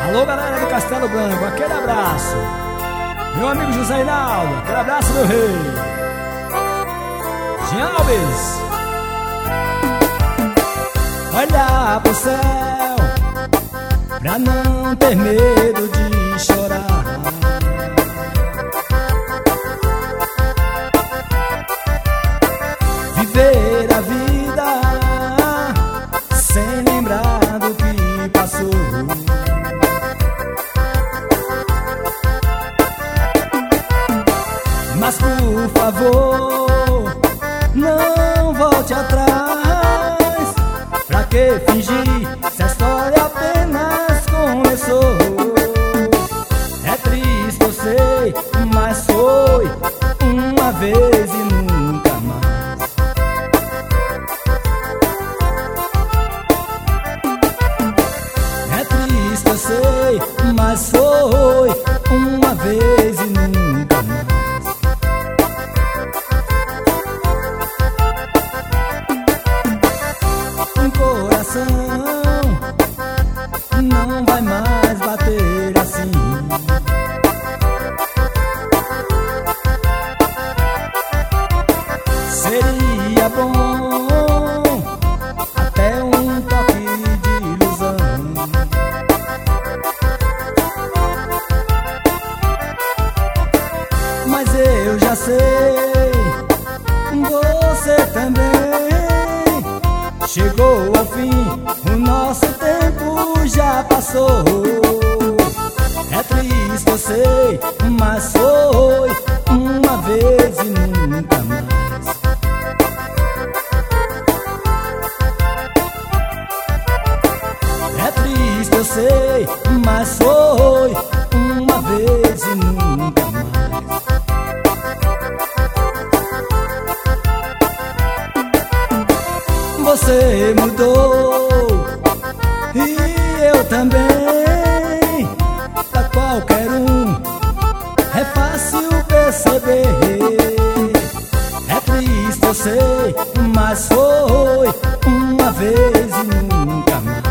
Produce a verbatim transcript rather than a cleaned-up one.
Alô, galera do Castelo Branco, aquele abraço. Meu amigo José Hinaldo, aquele abraço, meu rei. Jean Alves. Olhar pro céu pra não ter medo de chorar. Viver a vida sem lembrar do que passou. Mas por favor, não volte atrás. Pra que fingir se a história apenas começou? É triste, eu sei, mas foi uma vez e nunca mais. É triste, eu sei, mas foi uma vez e nunca mais. Um coração não vai mais bater assim. Seria bom até um toque de ilusão. Mas eu já sei, você também. Chegou ao fim, o nosso tempo já passou. É triste, eu sei, mas foi uma vez e nunca mais. É triste, eu sei, mas foi uma vez e nunca mais. Você mudou e eu também. Pra qualquer um é fácil perceber. É triste, eu sei, mas foi uma vez e nunca mais.